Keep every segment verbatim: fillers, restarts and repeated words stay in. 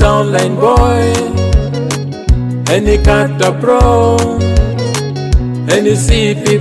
soundline boy, any kata pro, any C P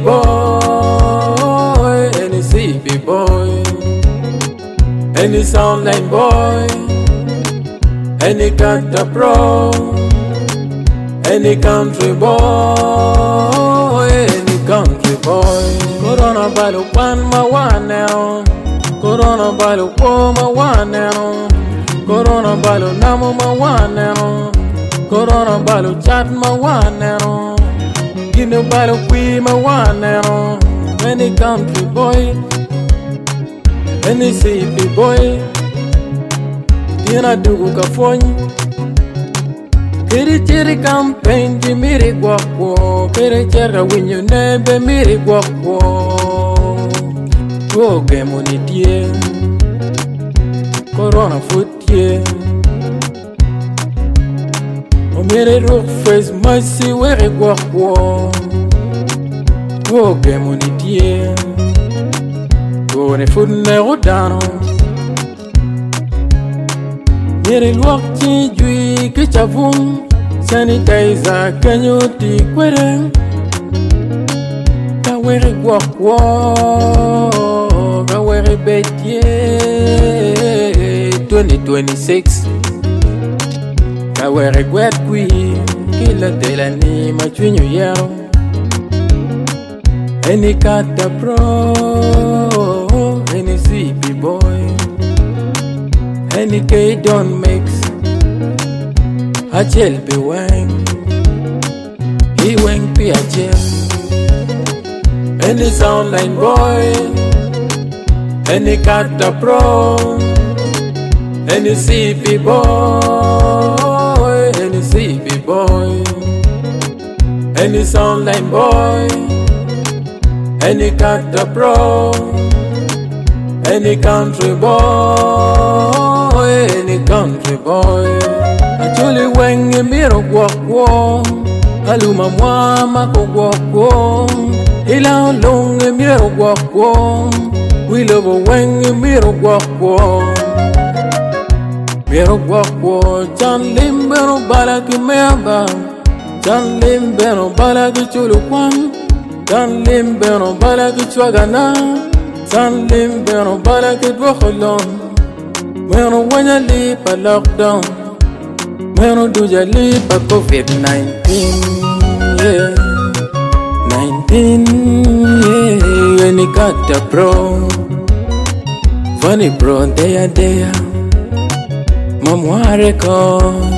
boy, any C P boy, any soundline boy, any kata pro, any country boy, any country boy. Corona balu one ma one now, Corona balu four ma one now, Corona balu namu ma one now, Corona balu chat ma one now, Guinea balu kui ma one now, any country boy, any C P boy, Dina dugu kafony. Kiri chiri campaign di miri guapo, kiri chiri winyo nebe miri guapo. Goge monitie, corona footie. O miri rook face mercy weri guapo. Goge monitie, go ne food ne rodano. Miri luak chi jui kichavung. Sanitizer kanyoti kwere Kawere guakwo Kawere betye twenty twenty-six Kawere gwet kwi Kila tela ni machwinyo yao Any kata pro Any C P boy Any K don't mix Achel be wang, he wang be achel. Any soundline boy, any kata pro, any C P boy, any C P boy, any soundline boy, any kata pro, any country boy, any country boy. Achuli wengi miro guakwo, aluma mwama ko guakwo, ila olungi miro guakwo, wilobo wengi miro guakwo, miro guakwo, chan limbero balaki meaba, chan limbero balaki chulukwan, chan limbero balaki chwagana, chan limbero balaki dwakholon, mero wanya lipa lockdown. Mero duja lipa COVID nineteen, yeah, nineteen, yeah, any kata pro, funny bro, deya deya, mamware ko.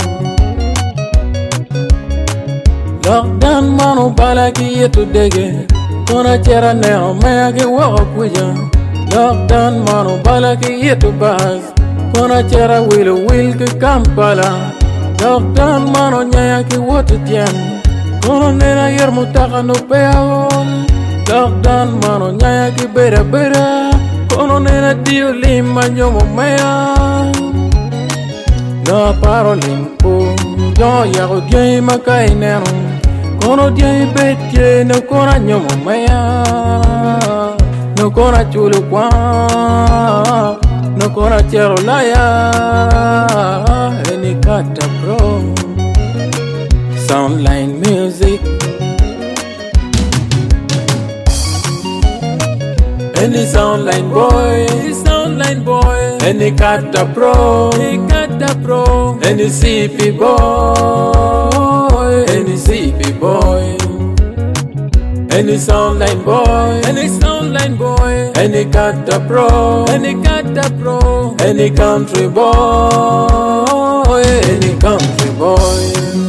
Lockdown mano balaki yetu dege, kona chera neo mea ki wako kuja. Lockdown mano balaki yetu bas, kona chera wilo wil ki Kampala. Lockdown mano nyaya ki wote tien, kono nena yer mutaka no peagon. Lockdown mano nyaya ki bera bera, kono nena dio lima nyomo mea. No paro limpo, yo yago diay makai nero, kono diay betye no kona nyomo mea. No kona chulu kwa, no kona chero laya. Any kata pro, soundline music. Any soundline boy, any soundline boy. Any kata pro, any kata pro. Any C P boy, any C P boy. Any soundline boy, any soundline boy. Any kata pro, any kata pro. Any country boy, any country boy.